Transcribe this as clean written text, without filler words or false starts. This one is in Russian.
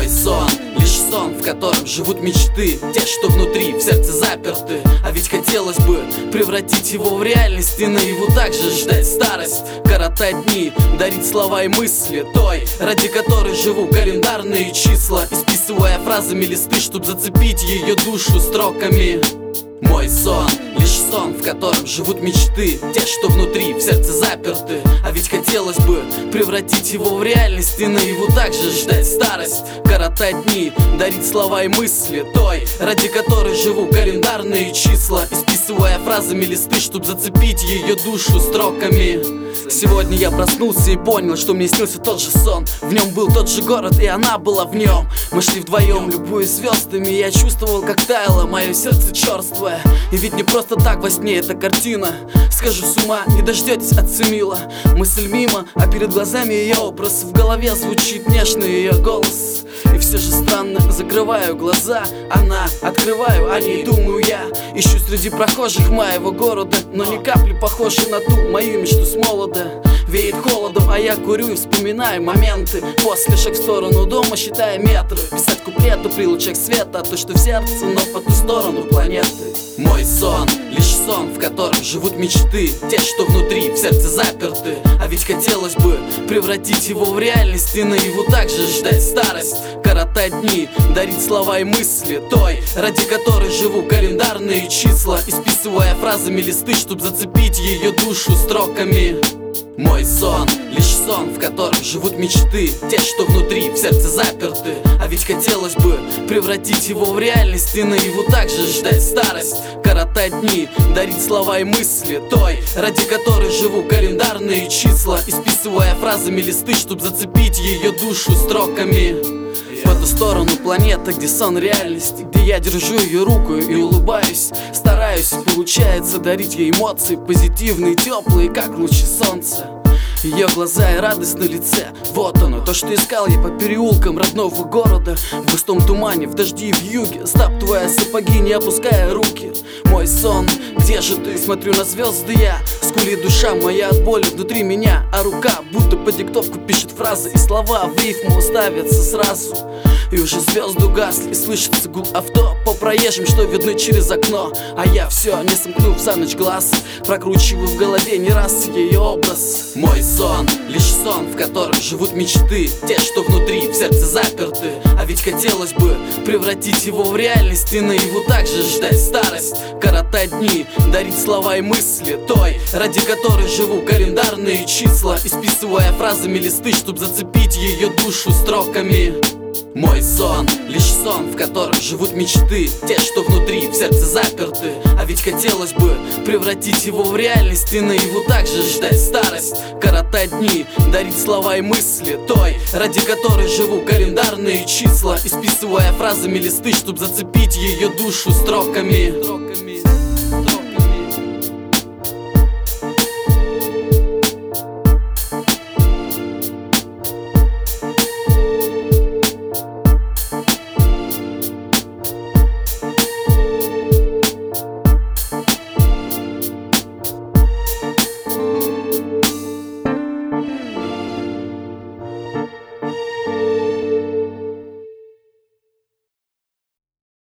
Мой сон лишь сон, в котором живут мечты, те, что внутри, в сердце заперты. А ведь хотелось бы превратить его в реальность и наяву также ждать старость, коротать дни, дарить слова и мысли той, ради которой живу, календарные числа, исписывая фразами листы, чтоб зацепить ее душу строками. Мой сон лишь сон, в котором живут мечты, те, что внутри, в сердце заперты. А ведь хотелось бы превратить его в реальность и наяву также ждать старость, коротать дни, дарить слова и мысли той, ради которой живу, календарные числа, исписывая фразами листы, чтоб зацепить ее душу строками. Сегодня я проснулся и понял, что мне снился тот же сон. В нем был тот же город, и она была в нем. Мы шли вдвоем, любуясь звездами, и я чувствовал, как таяло мое сердце черствое. И ведь не просто так во сне эта картина. Схожу с ума, не дождетесь от Семила. Мысль мимо, а перед глазами ее образ. В голове звучит нежный ее голос. И все же странно, закрываю глаза, она, открываю, о ней думаю я. Ищу среди прохожих моего города, но ни капли похожи на ту мою мечту с молода. Веет холодом, а я курю и вспоминаю моменты. После шаг в сторону дома, считая метры. Писать куплеты при лучах света, то, что в сердце, но по ту сторону планеты. Мой сон лишь сон, в котором живут мечты, те, что внутри, в сердце заперты. А ведь хотелось бы превратить его в реальность и наяву также ждать старость, коротать дни, дарить слова и мысли той, ради которой живу, календарные числа, исписывая фразами листы, чтоб зацепить ее душу строками. Мой сон лишь сон, в котором живут мечты, те, что внутри, в сердце заперты. А ведь хотелось бы превратить его в реальность и наяву также ждать старость, коротать дни, дарить слова и мысли той, ради которой живу, календарные числа, исписывая фразами листы, чтоб зацепить ее душу строками. По ту сторону планеты, где сон реальности, где я держу ее руку и улыбаюсь, стараюсь, получается дарить ей эмоции позитивные, теплые, как лучи солнца. Ее глаза и радость на лице, вот оно, то, что искал я по переулкам родного города. В густом тумане, в дожди и в юге, стаптывая сапоги, не опуская руки. Мой сон, где же ты? Смотрю на звезды я, скулит душа моя от боли внутри меня, а рука будто по диктовку пишет фразы, и слова в рифму ставятся сразу. И уже звезды гасли, слышится гул авто по проезжим, что видны через окно. А я все, не сомкнув за ночь глаз, прокручиваю в голове не раз ее образ. Мой сон лишь сон, в котором живут мечты, те, что внутри, в сердце заперты. А ведь хотелось бы превратить его в реальность и наяву также ждать старость, коротать дни, дарить слова и мысли той, ради которой живу, календарные числа, исписывая фразами листы, чтоб зацепить ее душу строками. Мой сон лишь сон, в котором живут мечты, те, что внутри, в сердце заперты. А ведь хотелось бы превратить его в реальность и наяву также ждать старость, коротать дни, дарить слова и мысли той, ради которой живу, календарные числа, исписывая фразами листы, чтоб зацепить ее душу строками.